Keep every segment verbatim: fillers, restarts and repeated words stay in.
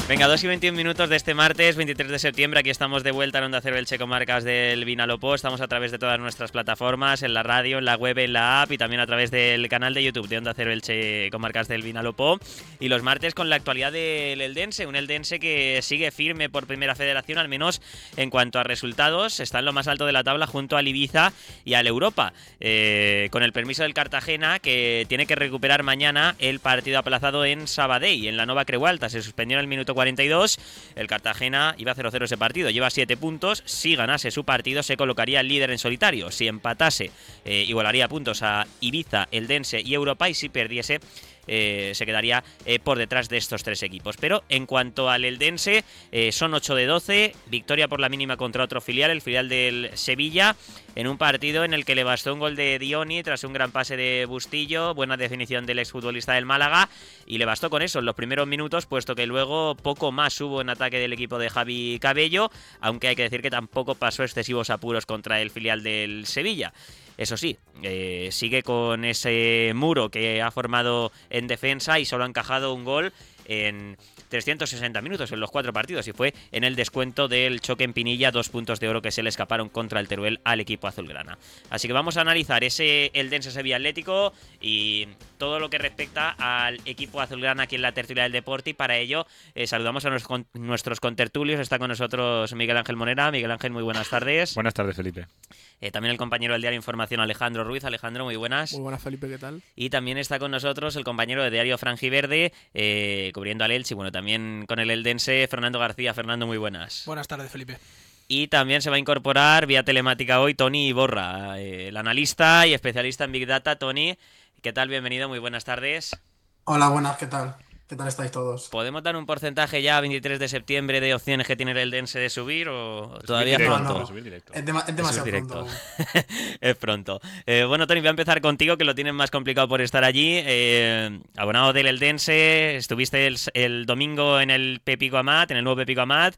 Venga, dos y veintiún minutos de este martes, veintitrés de septiembre. Aquí estamos de vuelta en Onda Cero Elche Comarcas del Vinalopó. Estamos a través de todas nuestras plataformas, en la radio, en la web, en la app y también a través del canal de YouTube de Onda Cero Elche Comarcas del Vinalopó. Y los martes con la actualidad del Eldense, un Eldense que sigue firme por Primera Federación, al menos en cuanto a resultados. Está en lo más alto de la tabla junto al Ibiza y al Europa. Eh, con el permiso del Cartagena, que tiene que recuperar mañana el partido aplazado en Sabadell, en la Nova Creu Alta. Se suspendió en el minuto cuarenta y dos. El Cartagena iba cero cero ese partido, lleva siete puntos. Si ganase su partido se colocaría el líder en solitario. Si empatase eh, igualaría puntos a Ibiza, Eldense y Europa, y si perdiese Eh, se quedaría eh, por detrás de estos tres equipos. Pero en cuanto al Eldense, eh, son ocho de doce, victoria por la mínima contra otro filial, el filial del Sevilla, en un partido en el que le bastó un gol de Dioni tras un gran pase de Bustillo, buena definición del exfutbolista del Málaga, y le bastó con eso en los primeros minutos, puesto que luego poco más hubo en ataque del equipo de Javi Cabello, aunque hay que decir que tampoco pasó excesivos apuros contra el filial del Sevilla. Eso sí, eh, sigue con ese muro que ha formado en defensa y solo ha encajado un gol en trescientos sesenta minutos en los cuatro partidos, y fue en el descuento del choque en Pinilla, dos puntos de oro que se le escaparon contra el Teruel al equipo azulgrana. Así que vamos a analizar ese Eldense Sevilla Atlético y todo lo que respecta al equipo azulgrana aquí en la tertulia del deporte, y para ello eh, saludamos a nuestros, con, nuestros contertulios. Está con nosotros Miguel Ángel Monera. Miguel Ángel, muy buenas tardes. Buenas tardes, Felipe. Eh, también el compañero del Diario Información, Alejandro Ruiz. Alejandro, muy buenas. Muy buenas, Felipe, ¿qué tal? Y también está con nosotros el compañero de Diario Franjiverde, eh, cubriendo al Elche, y bueno, también con el Eldense, Fernando García. Fernando, muy buenas. Buenas tardes, Felipe. Y también se va a incorporar vía telemática hoy Tony Iborra, eh, el analista y especialista en Big Data. Tony, ¿qué tal? Bienvenido, muy buenas tardes. Hola, buenas, ¿qué tal? ¿Qué tal estáis todos? ¿Podemos dar un porcentaje ya a veintitrés de septiembre de opciones que tiene el Eldense de subir o Es todavía es directo, pronto? No, no. subir directo. Es, dema- es demasiado directo. pronto. Es pronto. Eh, bueno, Tony, voy a empezar contigo, que lo tienes más complicado por estar allí. Eh, abonado del Eldense, estuviste el, el domingo en el Pepico Amat, en el nuevo Pepico Amat.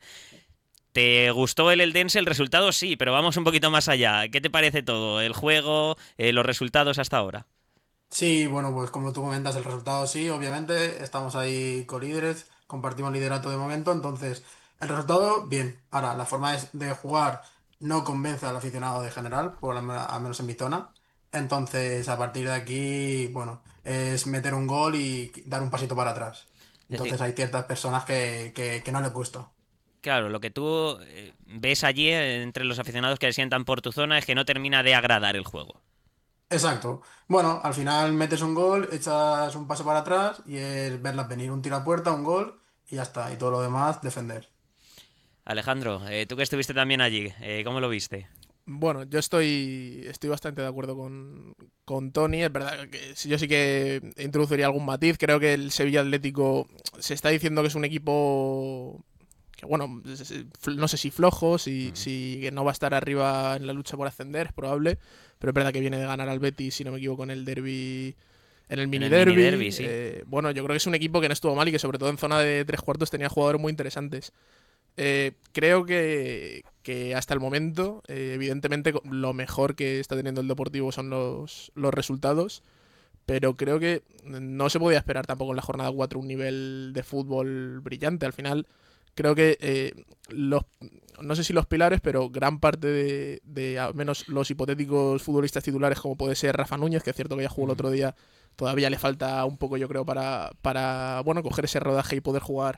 ¿Te gustó el Eldense? El resultado sí, pero vamos un poquito más allá. ¿Qué te parece todo? ¿El juego? Eh, ¿los resultados hasta ahora? Sí, bueno, pues como tú comentas, el resultado sí, obviamente. Estamos ahí colíderes, compartimos liderato de momento, entonces el resultado, bien. Ahora, la forma de, de jugar no convence al aficionado de general, por lo men- al menos en mi zona. Entonces, a partir de aquí, bueno, es meter un gol y dar un pasito para atrás. Es decir, Entonces hay ciertas personas que, que, que no les gusta. claro, lo que tú eh, ves allí eh, entre los aficionados que se sientan por tu zona es que no termina de agradar el juego. Exacto. Bueno, al final metes un gol, echas un paso para atrás y es verlas venir, un tiro a puerta, un gol y ya está. Y todo lo demás, defender. Alejandro, eh, tú que estuviste también allí, eh, ¿cómo lo viste? Bueno, yo estoy, estoy bastante de acuerdo con, con Tony. Es verdad que sí- yo sí que introduciría algún matiz. Creo que el Sevilla Atlético se está diciendo que es un equipo que, bueno, es- es- no sé si flojo, si, si que no va a estar arriba en la lucha por ascender, es probable. Pero es verdad que viene de ganar al Betis, si no me equivoco, en el derby, en el mini el derby. mini derbi, sí. Eh, bueno, yo creo que es un equipo que no estuvo mal y que sobre todo en zona de tres cuartos tenía jugadores muy interesantes. Eh, creo que, que hasta el momento, eh, evidentemente, co- lo mejor que está teniendo el Deportivo son los, los resultados, pero creo que no se podía esperar tampoco en la jornada cuatro un nivel de fútbol brillante. Al final, creo que eh, los, no sé si los pilares, pero gran parte de, de al menos los hipotéticos futbolistas titulares, como puede ser Rafa Núñez, que es cierto que ya jugó el otro día, todavía le falta un poco, yo creo, para, para bueno, coger ese rodaje y poder jugar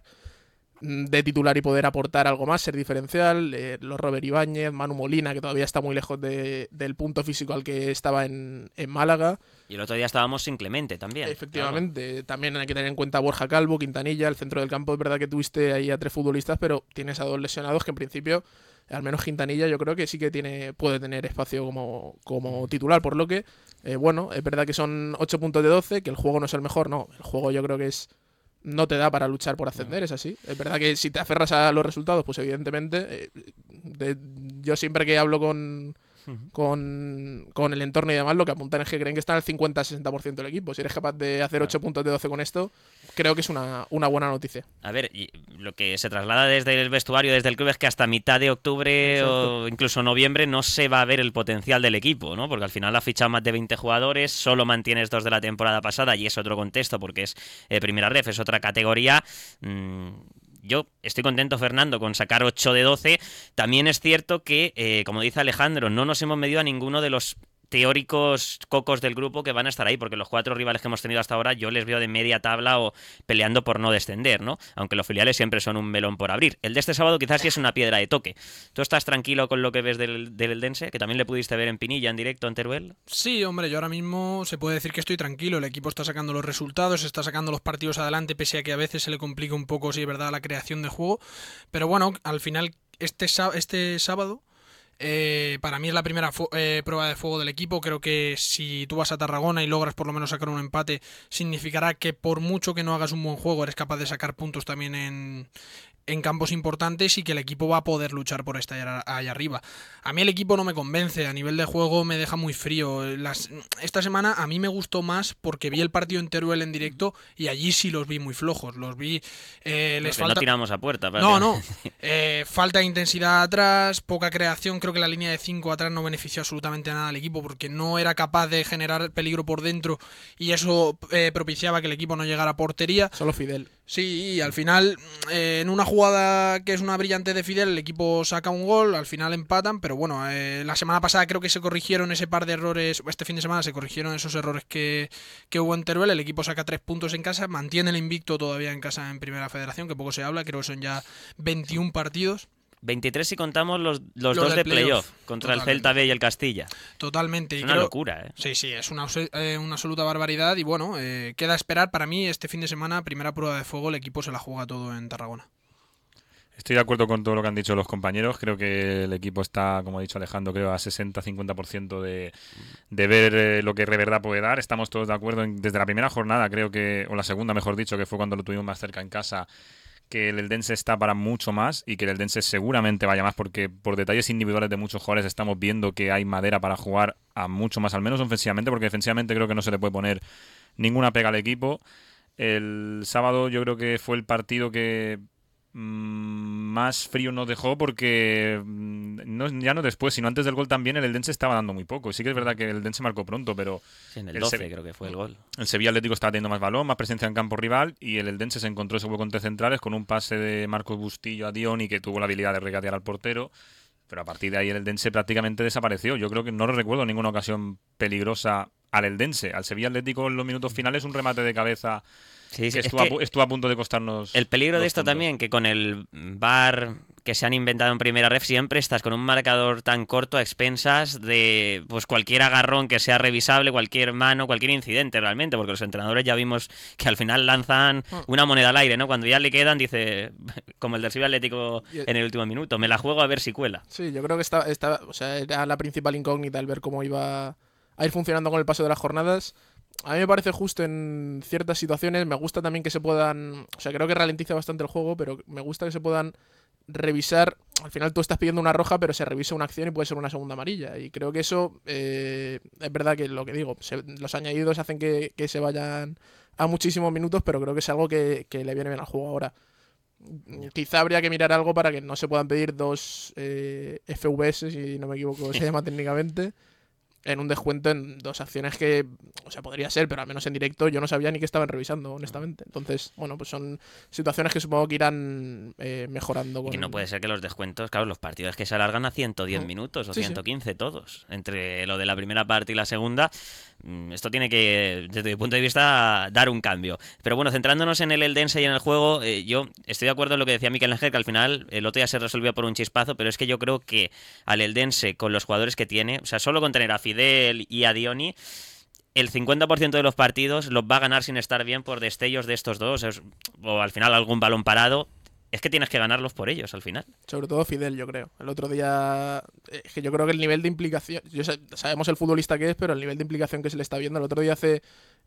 de titular y poder aportar algo más, ser diferencial. Eh, los Robert Ibáñez, Manu Molina, que todavía está muy lejos de, del punto físico al que estaba en, en Málaga. Y el otro día estábamos sin Clemente también. Efectivamente, claro. También hay que tener en cuenta a Borja Calvo, Quintanilla, el centro del campo. Es verdad que tuviste ahí a tres futbolistas, pero tienes a dos lesionados que en principio, al menos Quintanilla, yo creo que sí que tiene puede tener espacio como, como titular, por lo que, eh, bueno, es verdad que son ocho puntos de doce, que el juego no es el mejor, no, el juego yo creo que es no te da para luchar por ascender, es así. Es verdad que si te aferras a los resultados, pues evidentemente, eh, de, yo siempre que hablo con, con, con el entorno y demás, lo que apuntan es que creen que está al cincuenta a sesenta por ciento del equipo. Si eres capaz de hacer ocho puntos de doce con esto, creo que es una, una buena noticia. A ver, y lo que se traslada desde el vestuario, desde el club, es que hasta mitad de octubre Exacto. o incluso noviembre no se va a ver el potencial del equipo, ¿no? Porque al final ha fichado más de veinte jugadores, solo mantienes dos de la temporada pasada y es otro contexto porque es eh, primera ref, es otra categoría. Mmm, yo estoy contento, Fernando, con sacar ocho de doce. También es cierto que, eh, como dice Alejandro, no nos hemos medido a ninguno de los teóricos cocos del grupo que van a estar ahí, porque los cuatro rivales que hemos tenido hasta ahora yo les veo de media tabla o peleando por no descender, ¿no? Aunque los filiales siempre son un melón por abrir. El de este sábado quizás sí es una piedra de toque. ¿Tú estás tranquilo con lo que ves del, del Eldense? Que también le pudiste ver en Pinilla en directo en Teruel. Sí, hombre, yo ahora mismo se puede decir que estoy tranquilo. El equipo está sacando los resultados, está sacando los partidos adelante, pese a que a veces se le complica un poco, si es verdad, la creación de juego. Pero bueno, al final, este, este sábado... Eh, para mí es la primera eh, prueba de fuego del equipo. Creo que si tú vas a Tarragona y logras por lo menos sacar un empate, significará que por mucho que no hagas un buen juego, eres capaz de sacar puntos también en, en campos importantes y que el equipo va a poder luchar por estar ahí arriba. A mí el equipo no me convence, a nivel de juego me deja muy frío. Las, esta semana a mí me gustó más porque vi el partido en Teruel en directo y allí sí los vi muy flojos. Los vi... Eh, les falta... No tiramos a puerta. No, no. Eh, falta de intensidad atrás, poca creación. Creo que la línea de cinco atrás no benefició absolutamente nada al equipo porque no era capaz de generar peligro por dentro y eso eh, propiciaba que el equipo no llegara a portería. Solo Fidel. Sí, y al final, eh, en una jugada que es una brillante de Fidel, el equipo saca un gol, al final empatan, pero bueno, eh, la semana pasada creo que se corrigieron ese par de errores, este fin de semana se corrigieron esos errores que, que hubo en Teruel, el equipo saca tres puntos en casa, mantiene el invicto todavía en casa en Primera Federación, que poco se habla, creo que son ya veintiún partidos. veintitrés si contamos los, los, los dos de playoff, playoff, contra totalmente. el Celta B y el Castilla. Totalmente. Es y una creo... locura, ¿eh? Sí, sí, es una, eh, una absoluta barbaridad y bueno, eh, queda esperar. Para mí este fin de semana, primera prueba de fuego, el equipo se la juega todo en Tarragona. Estoy de acuerdo con todo lo que han dicho los compañeros. Creo que el equipo está, como ha dicho Alejandro, creo a sesenta a cincuenta por ciento de, de ver eh, lo que de verdad puede dar. Estamos todos de acuerdo en, desde la primera jornada, creo que, o la segunda mejor dicho, que fue cuando lo tuvimos más cerca en casa, que el Eldense está para mucho más y que el Eldense seguramente vaya más porque por detalles individuales de muchos jugadores estamos viendo que hay madera para jugar a mucho más, al menos ofensivamente, porque defensivamente creo que no se le puede poner ninguna pega al equipo. El sábado yo creo que fue el partido que más frío nos dejó porque no, ya no después, sino antes del gol también el Eldense estaba dando muy poco. Sí que es verdad que el Eldense marcó pronto, pero sí, en el, el doce Se- creo que fue el gol. El Sevilla Atlético estaba teniendo más balón, más presencia en campo rival y el Eldense se encontró ese hueco con tres centrales con un pase de Marcos Bustillo a Dioni que tuvo la habilidad de regatear al portero, pero a partir de ahí el Eldense prácticamente desapareció. Yo creo que no recuerdo ninguna ocasión peligrosa al Eldense. Al Sevilla Atlético en los minutos finales un remate de cabeza. Sí, sí, que es estuvo, que a, pu- estuvo a punto de costarnos. el peligro de dos esto puntos. también, que con el V A R que se han inventado en primera ref, siempre estás con un marcador tan corto a expensas de pues cualquier agarrón que sea revisable, cualquier mano, cualquier incidente realmente, porque los entrenadores ya vimos que al final lanzan una moneda al aire, ¿no? Cuando ya le quedan, dice, como el del Sevilla Atlético en el último minuto, me la juego a ver si cuela. Sí, yo creo que estaba, estaba, o sea, era la principal incógnita el ver cómo iba a ir funcionando con el paso de las jornadas. A mí me parece justo en ciertas situaciones. Me gusta también que se puedan... O sea, creo que ralentiza bastante el juego, pero me gusta que se puedan revisar. Al final tú estás pidiendo una roja, pero se revisa una acción y puede ser una segunda amarilla. Y creo que eso eh, es verdad que lo que digo, se, los añadidos hacen que, que se vayan a muchísimos minutos, pero creo que es algo que, que le viene bien al juego ahora. Quizá habría que mirar algo para que no se puedan pedir dos eh, F V S, si no me equivoco, se llama técnicamente, en un descuento en dos acciones que, o sea, podría ser, pero al menos en directo yo no sabía ni que estaban revisando, honestamente. Entonces, bueno, pues son situaciones que supongo que irán eh, mejorando. Con... Y no puede ser que los descuentos, claro, los partidos que se alargan a ciento diez Oh. minutos o Sí, sí. ciento quince todos, entre lo de la primera parte y la segunda. Esto tiene que, desde mi punto de vista, dar un cambio. Pero bueno, centrándonos en el Eldense y en el juego, eh, yo estoy de acuerdo en lo que decía Mikel Ángel, que al final el otro ya se resolvió por un chispazo, pero es que yo creo que al Eldense, con los jugadores que tiene, o sea, solo con tener a Fidel y a Dioni, el cincuenta por ciento de los partidos los va a ganar sin estar bien por destellos de estos dos, es- o al final algún balón parado. Es que tienes que ganarlos por ellos al final. Sobre todo Fidel, yo creo. El otro día, eh, es que yo creo que el nivel de implicación, yo sé- sabemos el futbolista que es, pero el nivel de implicación que se le está viendo, el otro día hace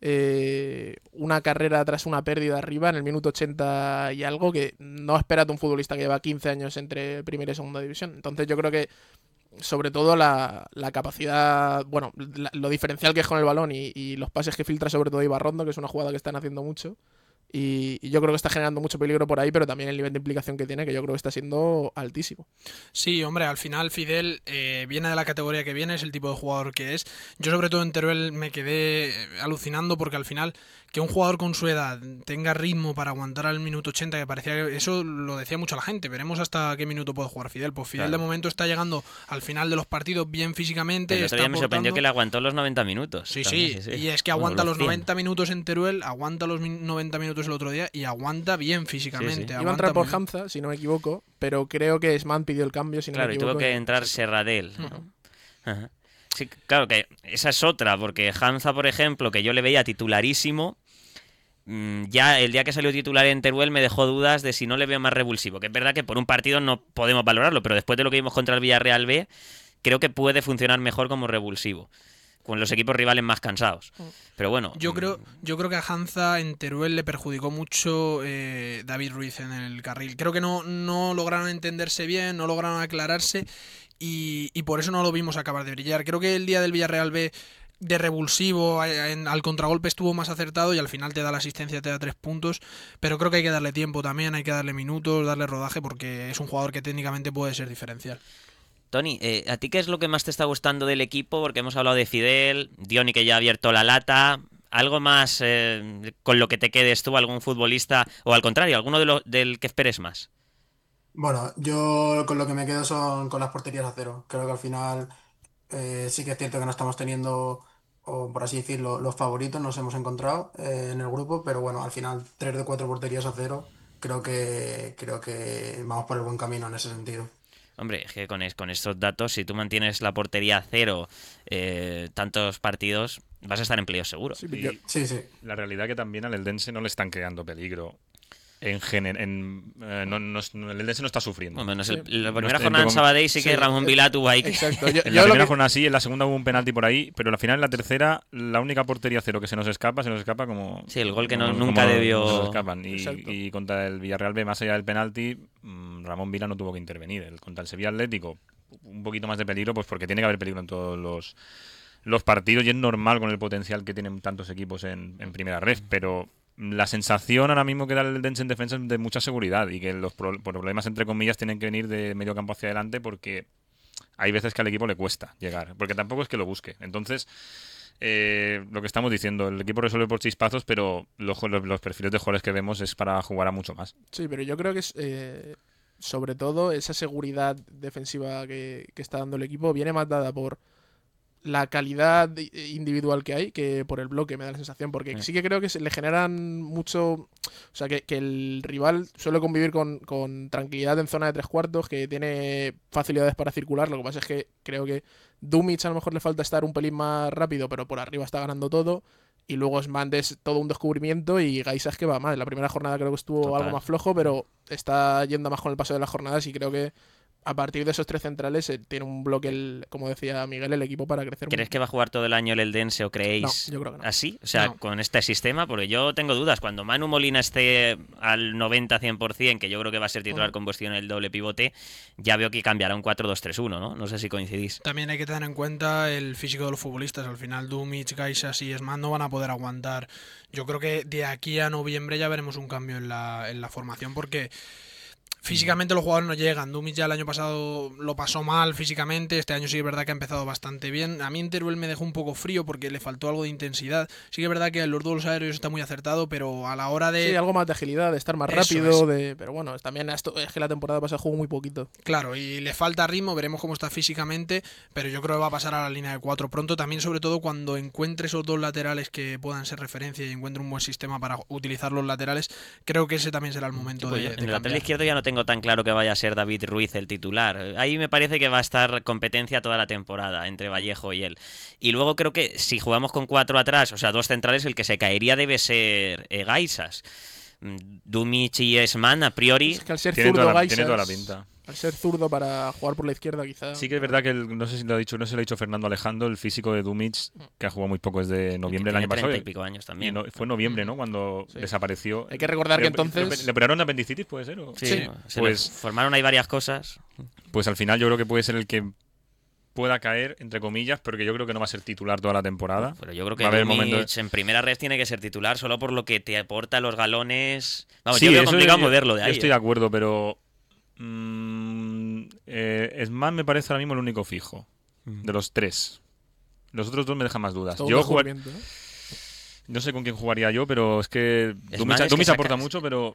eh, una carrera tras una pérdida arriba en el minuto ochenta y algo, que no esperas de un futbolista que lleva quince años entre primera y segunda división. Entonces yo creo que sobre todo la, la capacidad, bueno, la- lo diferencial que es con el balón y, y los pases que filtra sobre todo Ibarrondo, que es una jugada que están haciendo mucho. Y, y yo creo que está generando mucho peligro por ahí, pero también el nivel de implicación que tiene, que yo creo que está siendo altísimo. Sí, hombre, al final Fidel eh, viene de la categoría que viene, es el tipo de jugador que es. Yo sobre todo en Teruel me quedé eh, alucinando porque al final que un jugador con su edad tenga ritmo para aguantar al minuto ochenta, que parecía que eso lo decía mucho la gente. Veremos hasta qué minuto puede jugar Fidel. Pues Fidel Claro. de momento está llegando al final de los partidos bien físicamente. El otro está día me sorprendió aportando. que le aguantó los noventa minutos. Sí, también, sí, y es que Bueno, aguanta los cien. noventa minutos en Teruel, aguanta los min- noventa minutos el otro día y aguanta bien físicamente. Sí, sí. Iba a aguanta entrar por muy bien. Hamza, si no me equivoco, pero creo que Esman pidió el cambio, si no Claro, me y equivoco. tuvo que y- entrar Serradell. ¿no? Ajá. Sí, claro que esa es otra, porque Hamza, por ejemplo, que yo le veía titularísimo, mm, ya el día que salió titular en Teruel me dejó dudas de si no le veo más revulsivo. Que es verdad que por un partido no podemos valorarlo, pero después de lo que vimos contra el Villarreal B, creo que puede funcionar mejor como revulsivo, con los equipos rivales más cansados. Pero bueno, Yo mm, creo, yo creo que a Hanza en Teruel le perjudicó mucho eh, David Ruiz en el carril. Creo que no, no lograron entenderse bien, no lograron aclararse y, y por eso no lo vimos acabar de brillar. Creo que el día del Villarreal B de revulsivo a- en- al contragolpe estuvo más acertado y al final te da la asistencia, te da tres puntos, pero creo que hay que darle tiempo también, hay que darle minutos, darle rodaje porque es un jugador que técnicamente puede ser diferencial. Tony, eh, ¿a ti qué es lo que más te está gustando del equipo? Porque hemos hablado de Fidel, Diony que ya ha abierto la lata. ¿Algo más eh, con lo que te quedes tú, algún futbolista? O al contrario, alguno de lo, del que esperes más. Bueno, yo con lo que me quedo son con las porterías a cero. Creo que al final eh, sí que es cierto que no estamos teniendo, o por así decirlo, los favoritos, nos hemos encontrado eh, en el grupo, pero bueno, al final tres de cuatro porterías a cero, creo que, creo que vamos por el buen camino en ese sentido. Hombre, es que con, es- con estos datos, si tú mantienes la portería a cero eh, tantos partidos, vas a estar en playoff seguro. Sí, Y yo- Sí, sí. la realidad que también al Eldense no le están creando peligro. En general, no, no, no- el Eldense no está sufriendo. Bueno, menos el- Sí. la No primera estoy- jornada en como- Sabadell sí que sí, Ramón eh, Vilá tuvo ahí que... Exacto. Yo, En yo la lo primera que- jornada sí, en la segunda hubo un penalti por ahí, pero al final en la tercera, la única portería cero que se nos escapa, se nos escapa como. Sí, el gol que no- como- nunca como debió- nos escapan. Y, Exacto. y contra el Villarreal B, más allá del penalti, mm, Ramón Vila no tuvo que intervenir. El, contra el Sevilla Atlético, un poquito más de peligro, pues porque tiene que haber peligro en todos los, los partidos y es normal con el potencial que tienen tantos equipos en, en primera red, pero. La sensación ahora mismo que da el Eldense en defensa es de mucha seguridad y que los pro- problemas, entre comillas, tienen que venir de medio campo hacia adelante porque hay veces que al equipo le cuesta llegar, porque tampoco es que lo busque. Entonces, eh, lo que estamos diciendo, el equipo resuelve por chispazos, pero los, los, los perfiles de jugadores que vemos es para jugar a mucho más. Sí, pero yo creo que es, eh, sobre todo esa seguridad defensiva que, que está dando el equipo viene más dada por la calidad individual que hay que por el bloque, me da la sensación, porque Sí. sí que creo que se le generan mucho, o sea, que, que el rival suele convivir con, con tranquilidad en zona de tres cuartos, que tiene facilidades para circular, lo que pasa es que creo que Dumic a lo mejor le falta estar un pelín más rápido, pero por arriba está ganando todo. Y luego Smand es todo un descubrimiento y Gaisas que va mal. La primera jornada creo que estuvo Total. algo más flojo, pero está yendo más con el paso de las jornadas y creo que a partir de esos tres centrales eh, tiene un bloque, el, como decía Miguel, el equipo para crecer. ¿Crees mucho. que va a jugar todo el año el Eldense o creéis No, yo creo que no. así? O sea, No. con este sistema, porque yo tengo dudas. Cuando Manu Molina esté al noventa cien por ciento, que yo creo que va a ser titular Mm. con cuestión el doble pivote, ya veo que cambiará un cuatro dos tres uno, ¿no? No sé si coincidís. También hay que tener en cuenta el físico de los futbolistas. Al final Dumic, Gaisas y Esman no van a poder aguantar. Yo creo que de aquí a noviembre ya veremos un cambio en la, en la formación porque físicamente los jugadores no llegan. Dumic ya el año pasado lo pasó mal físicamente. Este año sí es verdad que ha empezado bastante bien. A mí en Teruel me dejó un poco frío porque le faltó algo de intensidad. Sí que es verdad que en los duelos aéreos está muy acertado, pero a la hora de... Sí, algo más de agilidad, de estar más Eso rápido, de pero bueno, es- también esto, es que la temporada pasada jugó muy poquito. Claro, y le falta ritmo, veremos cómo está físicamente, pero yo creo que va a pasar a la línea de cuatro pronto, también sobre todo cuando encuentre esos dos laterales que puedan ser referencia y encuentre un buen sistema para utilizar los laterales, creo que ese también será el momento Pues de, yo, de en el lateral cambiar. izquierdo ya no tengo tan claro que vaya a ser David Ruiz el titular. Ahí me parece que va a estar competencia toda la temporada entre Vallejo y él. Y luego creo que si jugamos con cuatro atrás, o sea, dos centrales, el que se caería debe ser eh, Gaisas. Mm, Dumic y Esman, a priori... Es que al ser Tiene zurdo toda, la, Gaisas, tiene toda la pinta. al ser zurdo para jugar por la izquierda quizá. Sí que es verdad que, el- no sé si lo ha dicho, no sé si lo ha dicho Fernando Alejandro, el físico de Dumic, que ha jugado muy poco desde noviembre del tiene año pasado. treinta y pico años Y también. no- fue en noviembre, ¿no? Cuando Sí. desapareció. Hay que recordar Le- que entonces- ¿Le, le operaron apendicitis, puede ser? ¿O? Sí, Sí. se Pues- le formaron ahí varias cosas. Pues al final yo creo que puede ser el que pueda caer, entre comillas, porque yo creo que no va a ser titular toda la temporada. Pero yo creo que Va a haber Dumic momentos- en primera red tiene que ser titular solo por lo que te aporta los galones. Vamos, Sí, yo veo eso complicado yo- moverlo de yo ahí. estoy ¿eh? de acuerdo, pero mm, eh, Esman me parece ahora mismo el único fijo Mm. de los tres. Los otros dos me dejan más dudas. Todo un Yo, jugar- descubrimiento, ¿no? No sé con quién jugaría yo, pero es que Sman Dumic, es que Dumic saca- aporta mucho, pero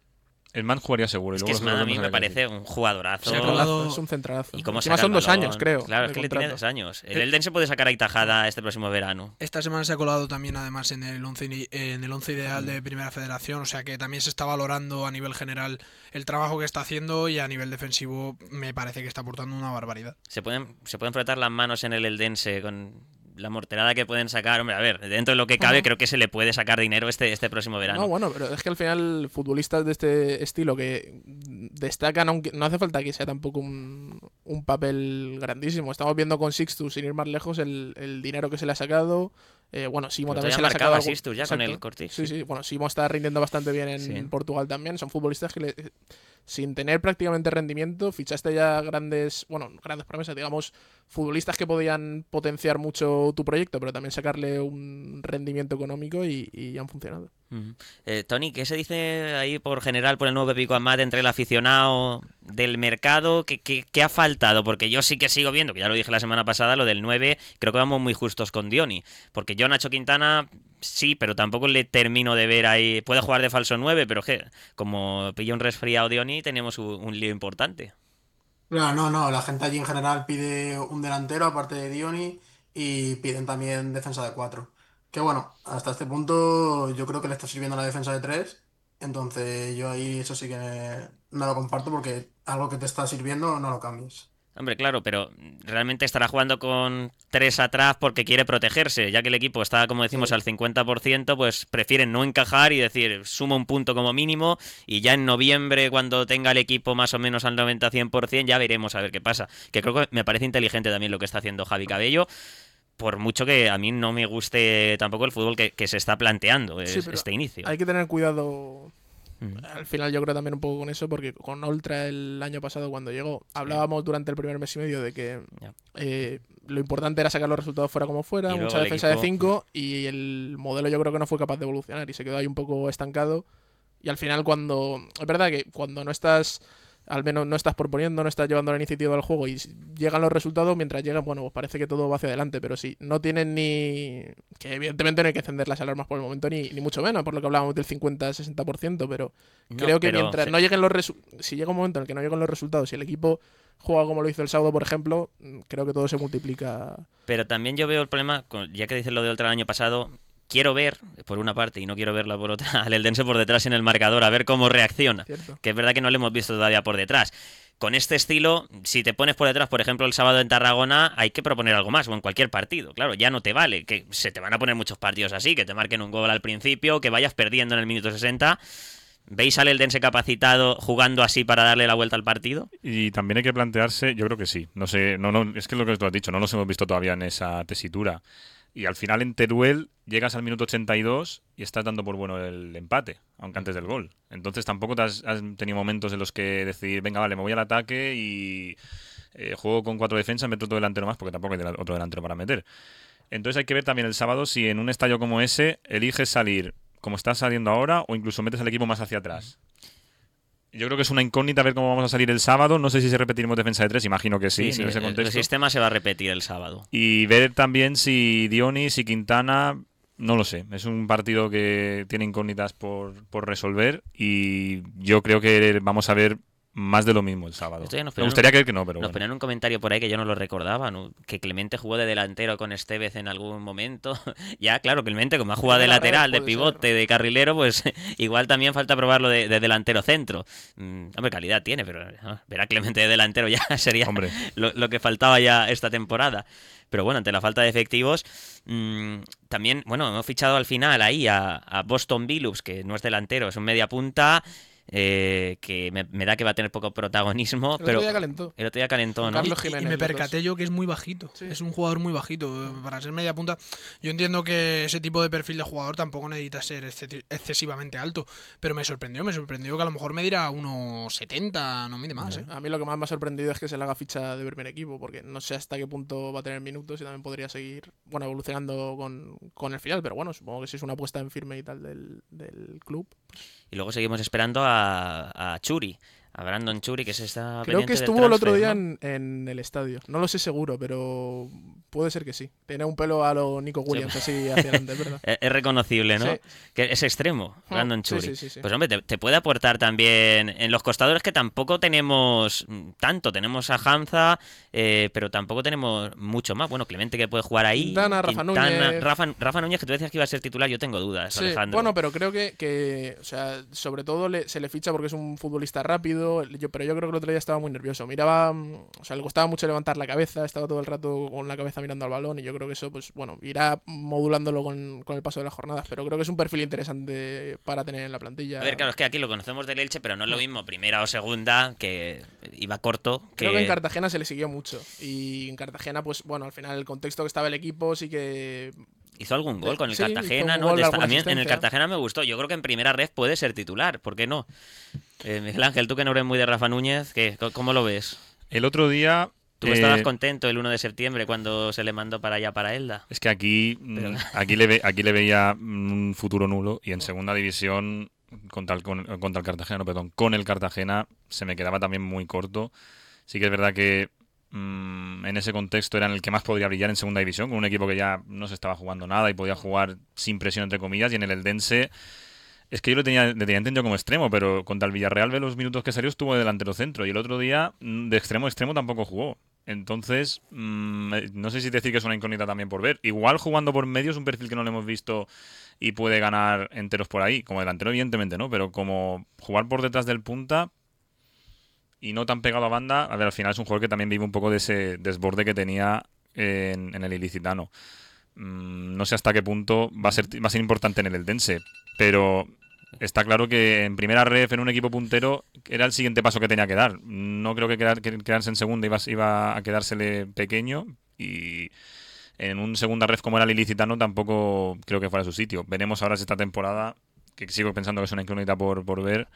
el man jugaría seguro. y Es luego que los Sman otros a mí no me sabría qué parece un jugadorazo. Se ha colado- Es un centralazo. Y cómo Encima saca son el dos balón. años, creo. Claro, de es que le tiene contrato. dos años. El Elden se puede sacar ahí tajada este próximo verano. Esta semana se ha colado también además en el once ini- en el once ideal de Primera Federación, o sea que también se está valorando a nivel general el trabajo que está haciendo y a nivel defensivo me parece que está aportando una barbaridad. Se pueden, se pueden frotar las manos en el Eldense con la morterada que pueden sacar. Hombre, a ver, dentro de lo que cabe, Ajá. creo que se le puede sacar dinero este, este próximo verano. No, bueno, pero es que al final futbolistas de este estilo que destacan, aunque no hace falta que sea tampoco un, un papel grandísimo. Estamos viendo con Sixtus, sin ir más lejos, el, el dinero que se le ha sacado. Eh, bueno, Simo Pero también todavía se le ha sacado marcaba algún- Sixtus ya con Exacto. el Cortis, Sí, sí. sí, bueno, Simo está rindiendo bastante bien en Sí. Portugal también. Son futbolistas que le- sin tener prácticamente rendimiento, fichaste ya grandes, bueno, grandes promesas, digamos, futbolistas que podían potenciar mucho tu proyecto, pero también sacarle un rendimiento económico y, y han funcionado. Ujú. Eh, Tony, ¿qué se dice ahí por general por el nuevo Pico Amat entre el aficionado del mercado? ¿Qué, qué, qué ha faltado? Porque yo sí que sigo viendo, que ya lo dije la semana pasada, lo del nueve, creo que vamos muy justos con Dioni. Porque yo, Nacho Quintana, sí, pero tampoco le termino de ver ahí. Puede jugar de falso nueve, pero que como pilla un resfriado Dioni, tenemos un, un lío importante. Claro, no, no, la gente allí en general pide un delantero aparte de Dioni y piden también defensa de cuatro. Que bueno, hasta este punto yo creo que le está sirviendo la defensa de tres, entonces yo ahí eso sí que no lo comparto porque algo que te está sirviendo no lo cambies. Hombre, claro, pero realmente estará jugando con tres atrás porque quiere protegerse, ya que el equipo está, como decimos, Sí. al cincuenta por ciento, pues prefieren no encajar y decir, suma un punto como mínimo y ya en noviembre, cuando tenga el equipo más o menos al noventa a cien por ciento, ya veremos a ver qué pasa. Que creo que me parece inteligente también lo que está haciendo Javi Cabello, por mucho que a mí no me guste tampoco el fútbol que, que se está planteando Sí, es- pero este inicio. Hay que tener cuidado Mm. al final, yo creo también un poco con eso, porque con Oltra el año pasado cuando llegó, hablábamos durante el primer mes y medio de que Ya. eh, lo importante era sacar los resultados fuera como fuera, Y luego mucha el defensa equipo- de cinco y el modelo yo creo que no fue capaz de evolucionar y se quedó ahí un poco estancado. Y al final cuando... Es verdad que cuando no estás... Al menos no estás proponiendo, no estás llevando la iniciativa al juego y llegan los resultados, mientras llegan, bueno, pues parece que todo va hacia adelante, pero sí, no tienen ni... Que evidentemente no hay que encender las alarmas por el momento, ni, ni mucho menos, por lo que hablábamos del cincuenta a sesenta por ciento, pero No, creo que pero mientras se- no lleguen los resultados, si llega un momento en el que no lleguen los resultados, si el equipo juega como lo hizo el sábado, por ejemplo, mm, creo que todo se multiplica. Pero también yo veo el problema, con- ya que dices lo de Oltra el año pasado, quiero ver, por una parte, y no quiero verla por otra, al Eldense por detrás en el marcador, a ver cómo reacciona. ¿Cierto? Que es verdad que no lo hemos visto todavía por detrás. Con este estilo, si te pones por detrás, por ejemplo, el sábado en Tarragona, hay que proponer algo más, o en cualquier partido. Claro, ya no te vale, que se te van a poner muchos partidos así, que te marquen un gol al principio, que vayas perdiendo en el minuto sesenta. ¿Veis al Eldense capacitado jugando así para darle la vuelta al partido? Y también hay que plantearse, yo creo que sí. No sé, no, no, es que es lo que tú has dicho, no nos hemos visto todavía en esa tesitura. Y al final en Teruel llegas al minuto ochenta y dos y estás dando por bueno el empate, aunque antes del gol. Entonces tampoco te has, has tenido momentos en los que decir, venga, vale, me voy al ataque y eh, juego con cuatro defensas, meto otro delantero más, porque tampoco hay del- otro delantero para meter. Entonces hay que ver también el sábado si en un estadio como ese eliges salir como estás saliendo ahora o incluso metes al equipo más hacia atrás. Yo creo que es una incógnita ver cómo vamos a salir el sábado. No sé si se repetiremos defensa de tres, imagino que sí, en ese el- contexto. el sistema se va a repetir el sábado. Y ver también si Dionis y Quintana, no lo sé. Es un partido que tiene incógnitas por, por resolver y yo creo que vamos a ver más de lo mismo el sábado. Esto ya nos Me ponen- gustaría creer que no, pero Nos bueno. ponían un comentario por ahí que yo no lo recordaba, ¿no? Que Clemente jugó de delantero con Estevez en algún momento. Ya, claro, Clemente, como ha jugado de De la red, lateral, de puede pivote, de carrilero, pues igual también falta probarlo de, de delantero centro. Mm, hombre, calidad tiene, pero ah, ver a Clemente de delantero ya sería Hombre. lo, lo que faltaba ya esta temporada. Pero bueno, ante la falta de efectivos, mm, también, bueno, hemos fichado al final ahí a, a Boston Billups, que no es delantero, es un media punta. eh, que me, me da que va a tener poco protagonismo, El pero otro día calentó. el otro día calentó, ¿no? Carlos Y- y, Jiménez, me los dos. percaté yo que es muy bajito. Sí. Es un jugador muy bajito. Para ser media punta, yo entiendo que ese tipo de perfil de jugador tampoco necesita ser excesi- excesivamente alto. Pero me sorprendió, me sorprendió que a lo mejor me diera uno setenta, no mide más, ¿eh? A mí lo que más me ha sorprendido es que se le haga ficha de primer equipo, porque no sé hasta qué punto va a tener minutos y también podría seguir, bueno, evolucionando con, con el final, pero bueno, supongo que si es una apuesta en firme y tal del, del club. Y luego seguimos esperando a, a Churi, A Brandon Churi, que se está Creo que pendiente del estuvo el otro transfer, día ¿no? en, en el estadio. No lo sé seguro, pero puede ser que sí. Tiene un pelo a lo Nico Williams, así hacia adelante, es verdad. Es es reconocible, ¿no? Sí. Que es extremo, Brandon Sí, Churi. sí, sí, sí. Pues hombre, te, te puede aportar también en los costadores, que tampoco tenemos mm, tanto. Tenemos a Hamza, eh, pero tampoco tenemos mucho más. Bueno, Clemente, que puede jugar ahí. Quintana, Rafa Núñez. Rafa, Rafa Núñez, que tú decías que iba a ser titular, yo tengo dudas, Sí, Alejandro. bueno, pero creo que, que o sea, sobre todo le- se le ficha porque es un futbolista rápido, yo, pero yo creo que el otro día estaba muy nervioso. Miraba, mm, o sea, le costaba mucho levantar la cabeza, estaba todo el rato con la cabeza mirando al balón y yo creo que eso, pues bueno, irá modulándolo con, con el paso de las jornadas, pero creo que es un perfil interesante para tener en la plantilla. A ver, claro, es que aquí lo conocemos del Elche, pero no es lo mismo primera o segunda, que iba corto. Que... Creo que en Cartagena se le siguió mucho y en Cartagena, pues bueno, al final el contexto que estaba el equipo sí que... Hizo algún gol con el Sí, hizo Cartagena, un ¿no? gol, Desta- alguna a mí en el asistencia. Cartagena me gustó. Yo creo que en primera red puede ser titular, ¿por qué no? Eh, Miguel Ángel, tú que no eres muy de Rafa Núñez, ¿qué? ¿Cómo cómo lo ves? El otro día... Tú eh, estabas contento el uno de septiembre cuando se le mandó para allá, para Elda. Es que aquí, mm, Pero- aquí, le ve- aquí le veía mm, un futuro nulo y en segunda división contra el, con- contra el Cartagena, no, perdón, con el Cartagena se me quedaba también muy corto. Sí que es verdad que mm, en ese contexto era en el que más podría brillar en segunda división, con un equipo que ya no se estaba jugando nada y podía jugar sin presión, entre comillas, y en el Eldense... Es que yo lo tenía, le tenía entendido como extremo, pero contra el Villarreal, de los minutos que salió, estuvo de delantero centro. Y el otro día, mm, de extremo a extremo, tampoco jugó. Entonces, mm, eh, no sé si decir que es una incógnita también por ver. Igual jugando por medio es un perfil que no le hemos visto y puede ganar enteros por ahí. Como delantero, evidentemente, ¿no? Pero como jugar por detrás del punta y no tan pegado a banda, a ver, al final es un jugador que también vive un poco de ese desborde que tenía en, en el ilicitano. Mm, no sé hasta qué punto va a ser, va a ser importante en el Eldense, pero está claro que en primera ref, en un equipo puntero, era el siguiente paso que tenía que dar. No creo que, quedar- que quedarse en segunda iba, iba a quedársele pequeño y en un segunda ref como era el ilicitano tampoco creo que fuera su sitio. Veremos ahora si esta temporada, que sigo pensando que es una incógnita por, por ver,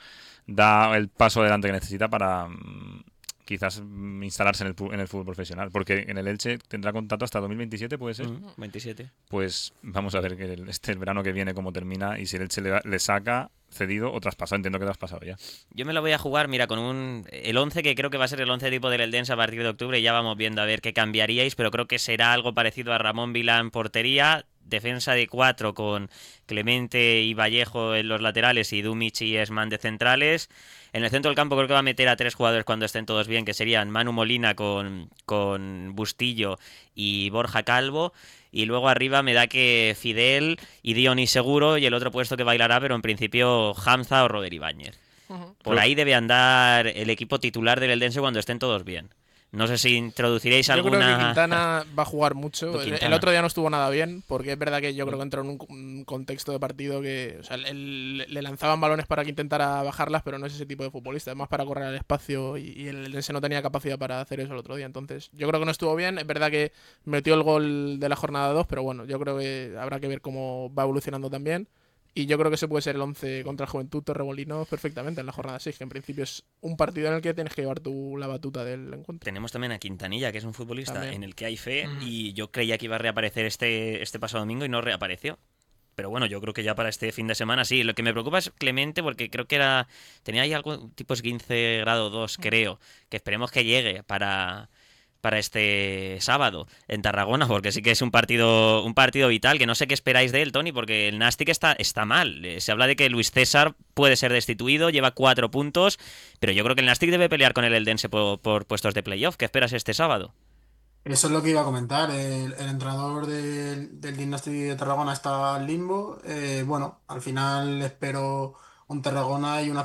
da el paso adelante que necesita para mm, quizás mm, instalarse en el, pu- en el fútbol profesional. Porque en el Elche tendrá contrato hasta dos mil veintisiete, ¿puede ser? Mm, veintisiete. Pues vamos a ver que el- este el verano que viene cómo termina y si el Elche le, le saca cedido o traspasado. Entiendo que traspasado ya. Yo me lo voy a jugar, mira, con un el once que creo que va a ser el once tipo del Eldense a partir de octubre. Ya vamos viendo a ver qué cambiaríais, pero creo que será algo parecido a Ramón Vila en portería. Defensa de cuatro con Clemente y Vallejo en los laterales y Dumic y Esman de centrales. En el centro del campo creo que va a meter a tres jugadores cuando estén todos bien, que serían Manu Molina con, con Bustillo y Borja Calvo. Y luego arriba me da que Fidel y Dionis seguro, y el otro puesto que bailará, pero en principio Hamza o Robert Ibáñez. Ujú. Por Pero- ahí debe andar el equipo titular del Eldense cuando estén todos bien. No sé si introduciréis Yo creo alguna... que Quintana va a jugar mucho. Pues El- Quintana. El otro día no estuvo nada bien, porque es verdad que yo creo que entró en un, un contexto de partido que, o sea, él- le lanzaban balones para que intentara bajarlas, pero no es ese tipo de futbolista, es más para correr al espacio y, y el Eldense no tenía capacidad para hacer eso el otro día. Entonces, yo creo que no estuvo bien. Es verdad que metió el gol de la jornada dos, pero bueno, yo creo que habrá que ver cómo va evolucionando también. Y yo creo que ese puede ser el once contra el Juventud Torremolinos perfectamente en la jornada seis, que en principio es un partido en el que tienes que llevar tú la batuta del encuentro. Tenemos también a Quintanilla, que es un futbolista También. en el que hay fe, Ujú. y yo creía que iba a reaparecer este, este pasado domingo y no reapareció. Pero bueno, yo creo que ya para este fin de semana sí. Lo que me preocupa es Clemente, porque creo que era tenía ahí algo tipo quince grado dos, creo, que esperemos que llegue para para este sábado en Tarragona, porque sí que es un partido un partido vital, que no sé qué esperáis de él, Tony, porque el Nastic está, está mal. Eh, Se habla de que Luis César puede ser destituido, lleva cuatro puntos, pero yo creo que el Nastic debe pelear con el Eldense por, por puestos de playoff. ¿Qué esperas este sábado? Eso es lo que iba a comentar. El, el entrenador del, del Dynasty de Tarragona está en limbo. Eh, bueno, al final espero un Tarragona y una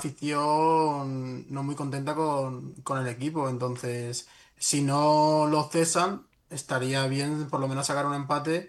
afición no muy contenta con, con el equipo. Entonces, si no lo cesan, estaría bien por lo menos sacar un empate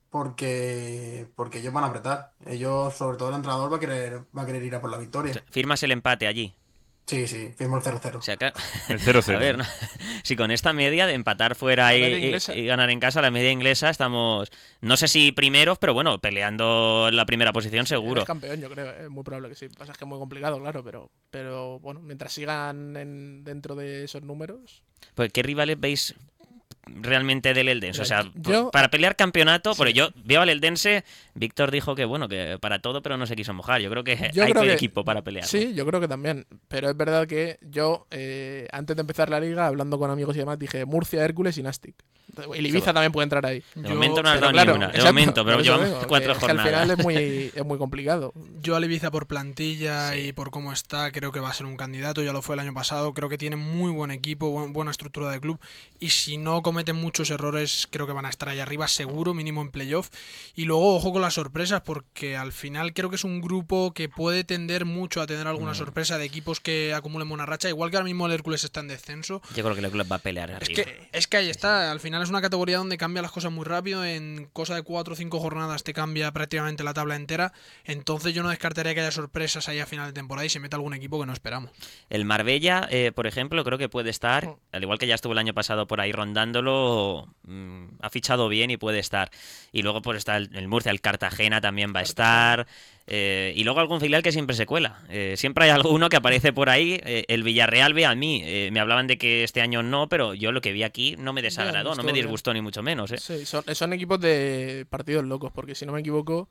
porque, porque ellos van a apretar. Ellos, sobre todo el entrenador, va a querer, va a querer ir a por la O victoria. sea, firmas el empate allí. Sí, sí, firmo el cero O cero. sea, que- El cero cero. a ver, ¿no? Si con esta media de empatar fuera y, La media y- inglesa. y ganar en casa, la media inglesa, estamos, no sé si primeros, pero bueno, peleando la primera posición seguro. Es campeón, yo creo, es muy probable que sí. Pasa es que es muy complicado, claro, pero, pero bueno, mientras sigan en- dentro de esos números. Pues, ¿qué rivales veis realmente del Eldense? O sea, yo- para pelear campeonato, Sí. porque yo veo al Eldense, Víctor dijo que bueno, que para todo, pero no se quiso mojar. Yo creo que Yo hay creo que- equipo para pelear. Sí, yo creo que también. Pero es verdad que yo, eh, antes de empezar la liga, hablando con amigos y demás, dije Murcia, Hércules y Nastic. Y el Ibiza también puede entrar ahí. De Yo- momento no has Pero dado claro, ni una. De exacto, momento, pero por eso llevamos digo, que- cuatro que al jornadas. final es muy, es muy complicado. Yo al Ibiza por plantilla Sí. y por cómo está, creo que va a ser un candidato, ya lo fue el año pasado, creo que tiene muy buen equipo, buen- buena estructura de club y si no cometen muchos errores creo que van a estar ahí arriba seguro, mínimo en playoff. Y luego ojo con las sorpresas porque al final creo que es un grupo que puede tender mucho a tener alguna Mm. sorpresa de equipos que acumulen buena racha, igual que ahora mismo el Hércules está en descenso. Yo creo que el club va a pelear Es arriba. que, es que ahí está, al final es una categoría donde cambian las cosas muy rápido, en cosa de cuatro o cinco jornadas te cambia prácticamente la tabla entera, entonces yo no descartaría que haya sorpresas ahí a final de temporada y se meta algún equipo que no esperamos. El Marbella, eh, por ejemplo, creo que puede Mm. estar, al igual que ya estuvo el año pasado por ahí rondándolo, mm, ha fichado bien y puede estar. Y luego pues está el, el Murcia, el Cartagena también va a estar. eh, y luego algún filial que siempre se cuela. Eh, siempre hay alguno que aparece por ahí. eh, el Villarreal ve a mí. eh, me hablaban de que este año no, pero yo lo que vi aquí no me desagradó, no estuvo me bien. disgustó ni mucho menos. ¿eh? Sí, son, son equipos de partidos locos, porque si no me equivoco,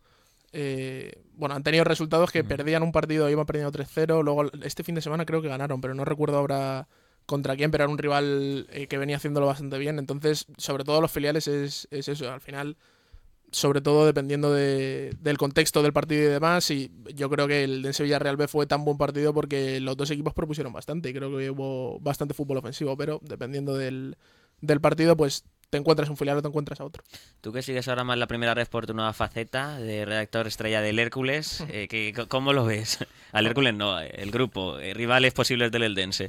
eh, bueno, han tenido resultados que Ujú. perdían un partido, iban perdiendo tres cero, luego este fin de semana creo que ganaron, pero no recuerdo ahora contra quién, pero era un rival eh, que venía haciéndolo bastante bien, entonces, sobre todo los filiales es, es eso, al final, sobre todo dependiendo de- del contexto del partido y demás, y yo creo que el Dense Villarreal B fue tan buen partido porque los dos equipos propusieron bastante, y creo que hubo bastante fútbol ofensivo, pero dependiendo del, del partido, pues te encuentras un filial o te encuentras a otro. Tú que sigues ahora más la primera red por tu nueva faceta de redactor estrella del Hércules, eh, que- ¿cómo lo ves? Al Hércules no, eh, el grupo, eh, rivales posibles del Eldense.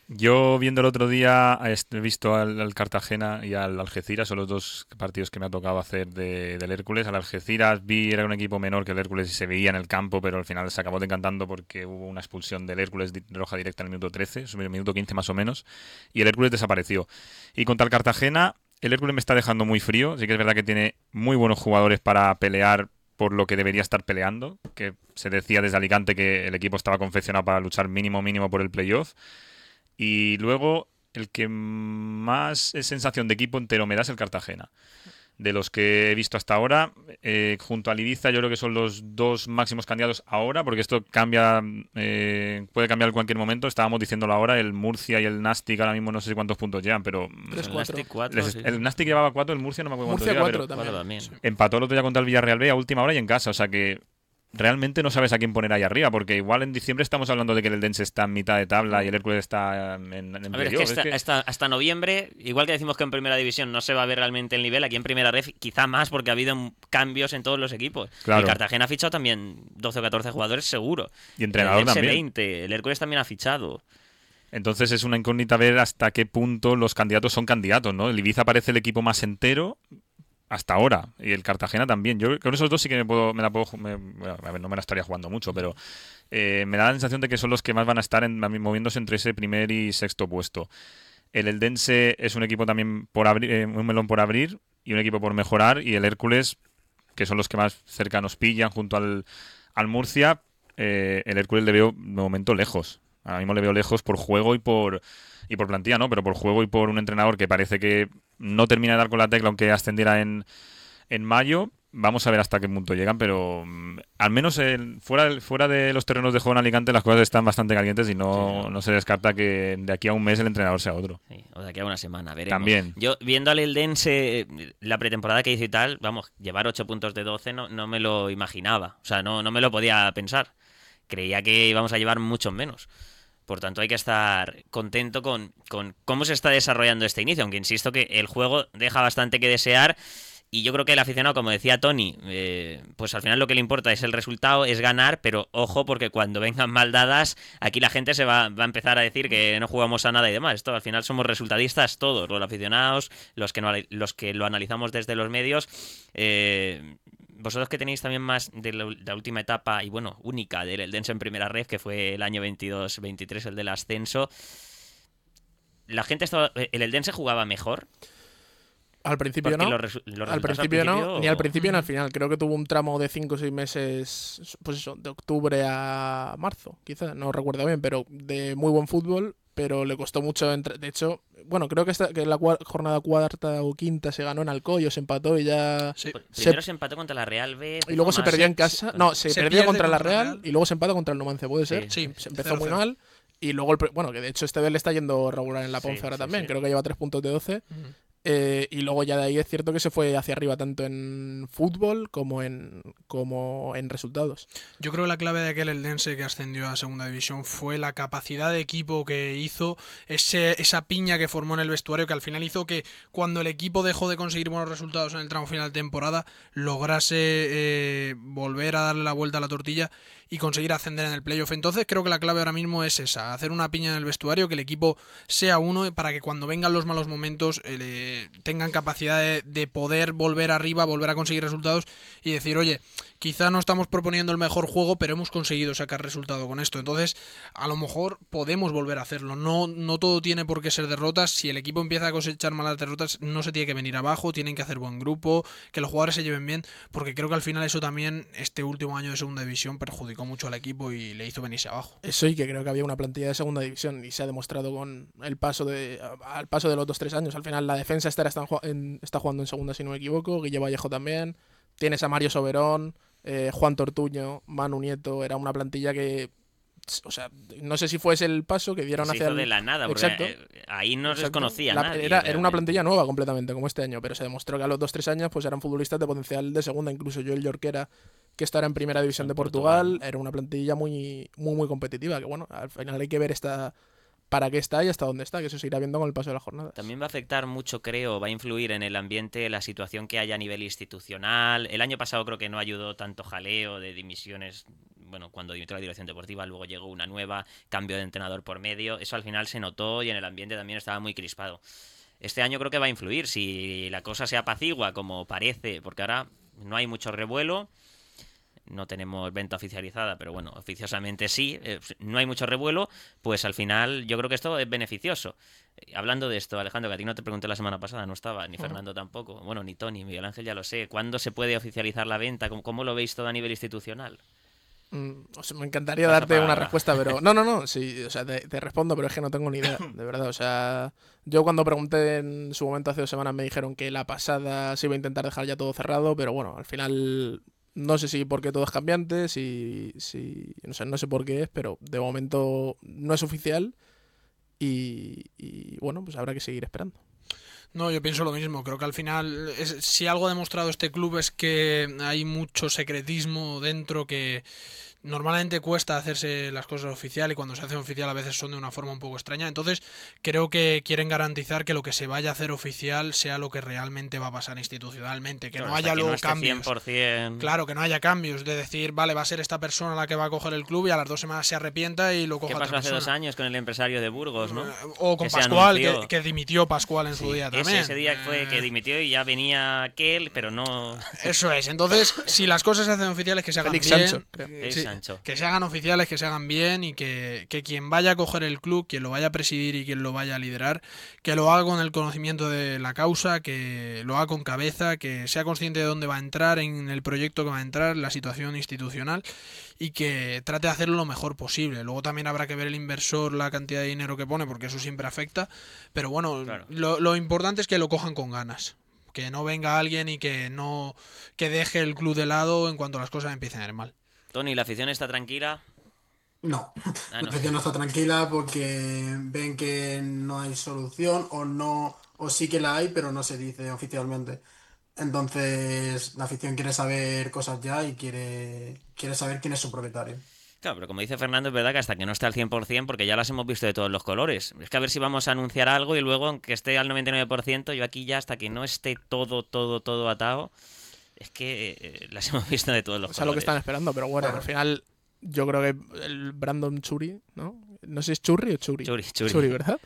Yo viendo el otro día he visto al, al Cartagena y al Algeciras, son los dos partidos que me ha tocado hacer de- del Hércules. Al Algeciras vi, era un equipo menor que el Hércules y se veía en el campo, pero al final se acabó decantando porque hubo una expulsión del Hércules di- roja directa en el minuto trece, sobre el minuto quince más o menos, y el Hércules desapareció. Y contra el Cartagena, el Hércules me está dejando muy frío, sí que es verdad que tiene muy buenos jugadores para pelear por lo que debería estar peleando, que se decía desde Alicante que el equipo estaba confeccionado para luchar mínimo mínimo por el playoff. Y luego, el que más es sensación de equipo entero me da es el Cartagena. De los que he visto hasta ahora, eh, junto al Ibiza, yo creo que son los dos máximos candidatos ahora, porque esto cambia, eh, puede cambiar en cualquier momento. Estábamos diciéndolo ahora, el Murcia y el Nastic ahora mismo no sé cuántos puntos llevan, pero Tres, El cuatro. Nastic cuatro, les- sí, sí. el Nastic llevaba cuatro, el Murcia no me acuerdo cuántos Murcia lleva, cuatro pero también. Cuatro también. empató el otro día contra el Villarreal B a última hora y en casa, o sea que realmente no sabes a quién poner ahí arriba, porque igual en diciembre estamos hablando de que el Eldense está en mitad de tabla y el Hércules está en, en A ver, es playoff, que es hasta, que- hasta, hasta noviembre, igual que decimos que en primera división no se va a ver realmente el nivel, aquí en primera ref quizá más porque ha habido cambios en todos los equipos. Claro. El Cartagena ha fichado también doce o catorce jugadores seguro. y entrenador el Eldense también. veinte, el Hércules también ha fichado. Entonces es una incógnita ver hasta qué punto los candidatos son candidatos, ¿no? El Ibiza parece el equipo más entero hasta ahora y el Cartagena también. Yo con esos dos sí que me puedo, me la puedo, ju- me- bueno, a ver, no me la estaría jugando mucho, pero eh, me da la sensación de que son los que más van a estar en- moviéndose entre ese primer y sexto puesto. El Eldense es un equipo también por abrir, eh, un melón por abrir y un equipo por mejorar, y el Hércules, que son los que más cerca nos pillan junto al, al Murcia, eh, el Hércules le veo de momento lejos. Ahora mismo le veo lejos por juego y por y por plantilla, ¿no? Pero por juego y por un entrenador que parece que no termina de dar con la tecla aunque ascendiera en, en mayo. Vamos a ver hasta qué punto llegan, pero mm, al menos el- fuera, del- fuera de los terrenos de juego en Alicante las cosas están bastante calientes y no, Sí. no se descarta que de aquí a un mes el entrenador sea otro. Sí, o de aquí a una semana, veremos. También. Yo, viendo al Eldense, eh, la pretemporada que hizo y tal, vamos, llevar ocho puntos de doce no, no me lo imaginaba. O sea, no, no me lo podía pensar. Creía que íbamos a llevar mucho menos. Por tanto, hay que estar contento con, con cómo se está desarrollando este inicio, aunque insisto que el juego deja bastante que desear. Y yo creo que el aficionado, como decía Tony, eh, pues al final lo que le importa es el resultado, es ganar, pero ojo, porque cuando vengan mal dadas, aquí la gente se va, va a empezar a decir que no jugamos a nada y demás. Esto al final somos resultadistas todos, los aficionados, los que, no, los que lo analizamos desde los medios. Eh, vosotros que tenéis también más de la, la última etapa y bueno, única del Eldense en primera red, que fue el año veintidós veintitrés, el del ascenso. La gente estaba, el Eldense jugaba mejor. Al principio Porque no. los resu- los Al resultados principio, no, principio- ni al principio ni al final. Creo que tuvo un tramo de cinco o seis meses, pues eso, de octubre a marzo, quizás, no recuerdo bien, pero de muy buen fútbol. pero le costó mucho. Entre... De hecho, bueno, creo que, esta, que la cua- jornada cuarta o quinta se ganó en Alcoy o se empató y ya. Sí. Primero se... se empató contra la Real B. Y luego se más, perdió ¿eh? en casa. Sí. No, se, Se perdió pierde contra la contra la Real, Real. y luego se empata contra el Numancia, ¿puede ser? Sí, Se empezó cero muy cero. mal. Y luego, el, pre- bueno, que de hecho este vez le está yendo regular en la Sí, Ponce ahora sí, también. sí. Creo que lleva tres puntos de doce. Ujú. Eh, y luego ya de ahí es cierto que se fue hacia arriba tanto en fútbol como en, como en resultados. Yo creo que la clave de aquel Eldense que ascendió a segunda división fue la capacidad de equipo que hizo, ese, esa piña que formó en el vestuario, que al final hizo que cuando el equipo dejó de conseguir buenos resultados en el tramo final de temporada, lograse eh, volver a darle la vuelta a la tortilla y conseguir ascender en el playoff. Entonces creo que la clave ahora mismo es esa, hacer una piña en el vestuario, que el equipo sea uno para que cuando vengan los malos momentos eh, le- tengan capacidad de, de poder volver arriba, volver a conseguir resultados y decir, oye, quizá no estamos proponiendo el mejor juego, pero hemos conseguido sacar resultado con esto. Entonces, a lo mejor podemos volver a hacerlo. No, no todo tiene por qué ser derrotas. Si el equipo empieza a cosechar malas derrotas, no se tiene que venir abajo, tienen que hacer buen grupo, que los jugadores se lleven bien, porque creo que al final eso también, este último año de segunda división, perjudicó mucho al equipo y le hizo venirse abajo. Eso, y que creo que había una plantilla de segunda división y se ha demostrado con el paso de al paso de los dos tres años. Al final la defensa está, está, en, está jugando en segunda, si no me equivoco. Guille Vallejo también. Tienes a Mario Soberón, eh, Juan Tortuño, Manu Nieto. Era una plantilla que, o sea, no sé si fuese el paso que dieron Se hacia hizo el... de la nada, porque Exacto. eh, ahí no se Exacto. conocía La- nadie. Era, era una realmente. plantilla nueva completamente, como este año, pero se demostró que a los dos tres años pues eran futbolistas de potencial de segunda. Incluso Joel Jorquera, que estará en primera división En de Portugal, Portugal. era una plantilla muy, muy, muy competitiva. Que bueno, al final hay que ver esta para qué está y hasta dónde está, que eso se irá viendo con el paso de las jornadas. También va a afectar mucho, creo, va a influir en el ambiente la situación que haya a nivel institucional. El año pasado creo que no ayudó tanto jaleo de dimisiones. Bueno, cuando dimitió la dirección deportiva, luego llegó una nueva, cambio de entrenador por medio. Eso al final se notó y en el ambiente también estaba muy crispado. Este año creo que va a influir. Si la cosa se apacigua, como parece, porque ahora no hay mucho revuelo. No tenemos venta oficializada, pero bueno, oficiosamente sí, eh, no hay mucho revuelo, pues al final yo creo que esto es beneficioso. Eh, Hablando de esto, Alejandro, que a ti no te pregunté la semana pasada, no estaba, ni Fernando tampoco, bueno, ni Tony, Miguel Ángel ya lo sé. ¿Cuándo se puede oficializar la venta? ¿Cómo, cómo lo veis todo a nivel institucional? Mm, o sea, me encantaría Pasa darte una palabra. respuesta, pero no, no, no, sí, o sea, te, te respondo, pero es que no tengo ni idea, de verdad. O sea, yo cuando pregunté en su momento hace dos semanas me dijeron que la pasada se iba a intentar dejar ya todo cerrado, pero bueno, al final no sé si porque todo es cambiante, si, si no sé, no sé por qué es, pero de momento no es oficial y, y bueno, pues habrá que seguir esperando. No, yo pienso lo mismo. Creo que al final, es- si algo ha demostrado este club es que hay mucho secretismo dentro, que normalmente cuesta hacerse las cosas oficial y cuando se hacen oficial a veces son de una forma un poco extraña. Entonces creo que quieren garantizar que lo que se vaya a hacer oficial sea lo que realmente va a pasar institucionalmente, que Claro, no hasta haya que luego no esté cambios. cien por ciento. Claro, que no haya cambios de decir, vale, va a ser esta persona la que va a coger el club y a las dos semanas se arrepienta y lo ¿Qué coja pasó otra hace dos persona. años con el empresario de Burgos, no? O con Que se Pascual, anunció. que, que dimitió Pascual en su Sí, día ese, también. ese día fue que Eh, dimitió y ya venía aquel, pero no... Eso es. Entonces, si las cosas se hacen oficiales, que se hagan Félix bien. Sancho, creo. eh, Félix sí, Sancho. que se hagan oficiales, que se hagan bien y que, que quien vaya a coger el club, quien lo vaya a presidir y quien lo vaya a liderar, que lo haga con el conocimiento de la causa, que lo haga con cabeza, que sea consciente de dónde va a entrar, en el proyecto que va a entrar, la situación institucional y que trate de hacerlo lo mejor posible. Luego también habrá que ver el inversor, la cantidad de dinero que pone, porque eso siempre afecta. Pero bueno, Claro. lo, lo importante es que lo cojan con ganas. Que no venga alguien y que no que deje el club de lado en cuanto las cosas empiecen a ir mal. Tony, ¿la afición está tranquila? No, Ah, la no. afición no está tranquila porque ven que no hay solución o no, o sí que la hay, pero no se dice oficialmente. Entonces, la afición quiere saber cosas ya y quiere, quiere saber quién es su propietario. Claro, pero como dice Fernando, es verdad que hasta que no esté al cien por ciento, porque ya las hemos visto de todos los colores. Es que a ver si vamos a anunciar algo y luego, aunque esté al noventa y nueve por ciento, yo aquí ya hasta que no esté todo, todo, todo atado, es que eh, las hemos visto de todos los O sea, lo que colores. están esperando, pero bueno, al final yo creo que el Brandon Churi, ¿no? No sé si es Churri o Churi. Churi, churi. ¿Verdad?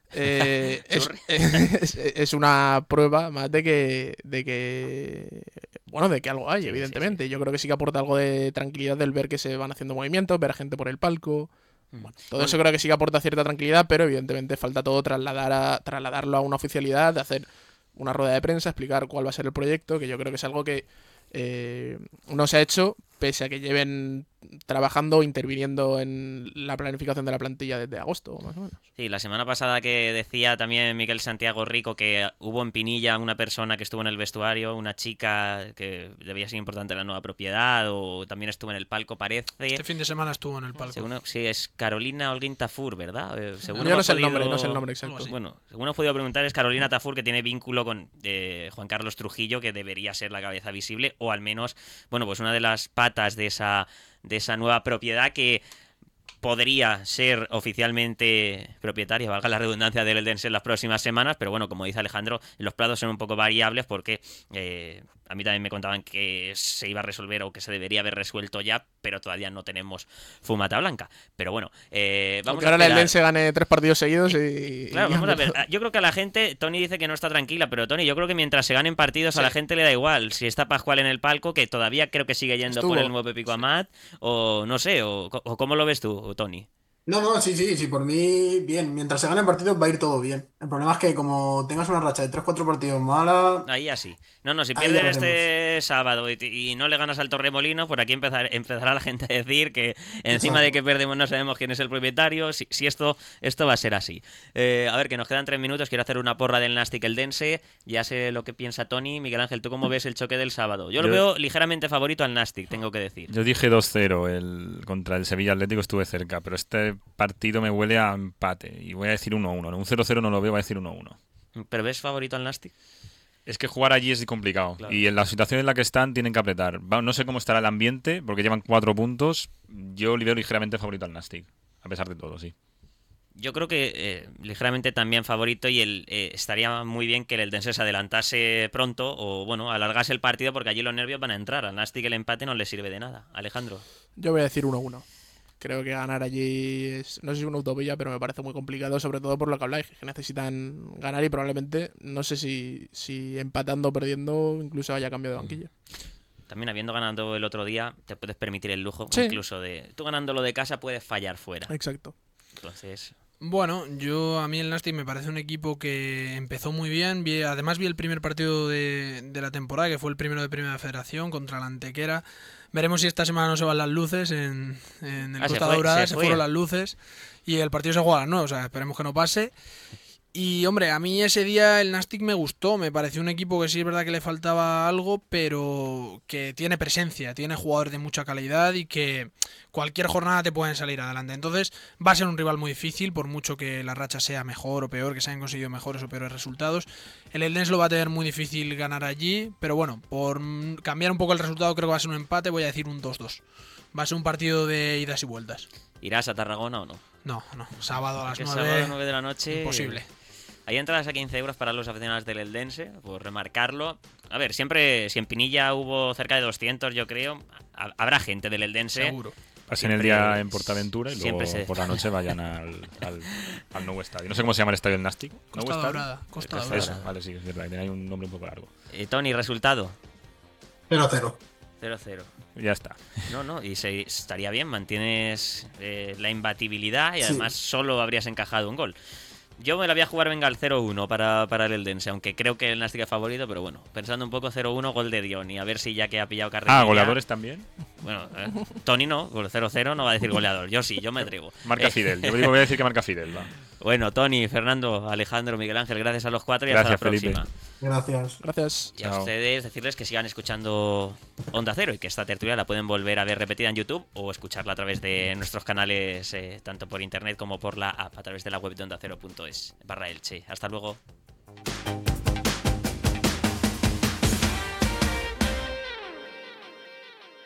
Eh, es, Churri. es, es una prueba más de que, de que bueno, de que algo hay, Sí, sí, evidentemente. Yo creo que sí que aporta algo de tranquilidad del ver que se van haciendo movimientos, ver a gente por el palco. Mm. Bueno, todo Bueno, eso creo que sí que aporta cierta tranquilidad, pero evidentemente falta todo trasladar a, trasladarlo a una oficialidad, de hacer una rueda de prensa, explicar cuál va a ser el proyecto, que yo creo que es algo que eh, no se ha hecho pese a que lleven trabajando o interviniendo en la planificación de la plantilla desde agosto, más o menos. Sí, la semana pasada que decía también Miguel Santiago Rico que hubo en Pinilla una persona que estuvo en el vestuario, una chica que debía ser importante en la nueva propiedad, o también estuvo en el palco, parece. Este fin de semana estuvo en el palco. Según, sí, es Carolina Holguín Tafur, ¿verdad? Eh, según Yo no hemos sé el podido- nombre, no sé el nombre exacto. Bueno, según hemos podido preguntar, es Carolina Tafur, que tiene vínculo con eh, Juan Carlos Trujillo, que debería ser la cabeza visible, o al menos, bueno, pues una de las patas de esa, de esa nueva propiedad que podría ser oficialmente propietaria, valga la redundancia, del Eldense en las próximas semanas, pero bueno, como dice Alejandro, los plazos son un poco variables porque eh, a mí también me contaban que se iba a resolver o que se debería haber resuelto ya, pero todavía no tenemos fumata blanca. Pero bueno, eh, vamos Aunque a ahora el esperar. Eldense gane tres partidos seguidos y... Claro, y vamos a gane ver. todo. Yo creo que a la gente, Tony dice que no está tranquila, pero Tony, yo creo que mientras se ganen partidos a la gente le da igual. Si está Pascual en el palco, que todavía creo que sigue yendo Estuvo. por el nuevo Pepico Amat, o no sé, o, o ¿cómo lo ves tú, Tony? No, no, sí, sí, sí, por mí, bien. Mientras se ganen partidos va a ir todo bien. El problema es que como tengas una racha de tres cuatro partidos mala, Ahí así. No, no, si Ahí pierden ya este sábado y, y no le ganas al Torremolinos, por aquí empezar, empezará la gente a decir que encima Exacto. de que perdemos no sabemos quién es el propietario, si, si esto, esto va a ser así. Eh, a ver, que nos quedan tres minutos, quiero hacer una porra del Nastic Eldense, ya sé lo que piensa Tony. Miguel Ángel, ¿tú cómo ves el choque del sábado? Yo lo Yo- veo ligeramente favorito al Nastic, tengo que decir. Yo dije dos cero el, contra el Sevilla Atlético, estuve cerca, pero este partido me huele a empate y voy a decir uno uno. Un cero cero no lo veo, voy a decir uno uno. ¿Pero ves favorito al Nastic? Es que jugar allí es complicado Claro. y en la situación en la que están tienen que apretar. Va- No sé cómo estará el ambiente porque llevan cuatro puntos. Yo le veo ligeramente favorito al Nastic, a pesar de todo, sí. Yo creo que eh, ligeramente también favorito, y el, eh, estaría muy bien que el Eldense se adelantase pronto o, bueno, alargase el partido, porque allí los nervios van a entrar. Al Nastic el empate no le sirve de nada. Alejandro. Yo voy a decir uno uno. Creo que ganar allí es, no sé si es una utopía, pero me parece muy complicado, sobre todo por lo que habláis, que necesitan ganar y probablemente, no sé si, si empatando o perdiendo, incluso haya cambio de banquillo. También habiendo ganado el otro día, te puedes permitir el lujo, Sí. incluso de... Tú ganando lo de casa puedes fallar fuera. Exacto. Entonces... Bueno, yo a mí el Nastic me parece un equipo que empezó muy bien. Vi, además vi el primer partido de, de la temporada, que fue el primero de Primera Federación contra la Antequera. Veremos si esta semana no se van las luces en, en el Ah, se Costa fue- Daurada, se se, fue. fueron las luces y el partido se juega a las nueve, o sea, esperemos que no pase. Y hombre, a mí ese día el Nastic me gustó, me pareció un equipo que sí es verdad que le faltaba algo, pero que tiene presencia, tiene jugadores de mucha calidad y que cualquier jornada te pueden salir adelante. Entonces va a ser un rival muy difícil, por mucho que la racha sea mejor o peor, que se hayan conseguido mejores o peores resultados. El Eldense lo va a tener muy difícil ganar allí, pero bueno, por mm, cambiar un poco el resultado creo que va a ser un empate, voy a decir un dos dos. Va a ser un partido de idas y vueltas. ¿Irás a Tarragona o no? No, no, sábado a las Porque nueve, sábado a las nueve de la noche... imposible. Hay entradas a quince euros para los aficionados del Eldense, por remarcarlo. A ver, siempre, si en Pinilla hubo cerca de doscientos, yo creo, ha- habrá gente del Eldense. Seguro. Pasen el Siempre- día en Portaventura y siempre luego se- por la noche vayan al, al, al nuevo estadio. No sé cómo se llama el estadio del Nastic. ¿Nuevo Costa estadio? Daurada, Costa Costa Daurada. Eso, vale, sí, es verdad, tiene ahí un nombre un poco largo. Eh, Tony, resultado. cero cero. cero cero. Ya está. No, no, y se, estaría bien, mantienes eh, la imbatibilidad y Sí. además solo habrías encajado un gol. Yo me la voy a jugar, venga, al cero uno para, para el Eldense, aunque creo que el Nastic es favorito, pero bueno, pensando un poco, cero uno, gol de Dion, y a ver si ya que ha pillado carrera. Ah, goleadores también. Bueno, eh, Tony no, con cero cero no va a decir goleador, yo sí, yo me atrevo. Marca Eh, Fidel. Yo digo, voy a decir que marca Fidel. Va. Bueno, Tony, Fernando, Alejandro, Miguel Ángel, gracias a los cuatro y Gracias, hasta la Felipe. próxima. Gracias. Gracias. Y a Chao. ustedes decirles que sigan escuchando Onda Cero y que esta tertulia la pueden volver a ver repetida en YouTube o escucharla a través de nuestros canales, eh, tanto por internet como por la app, a través de la web de onda cero punto es barra Elche. Hasta luego.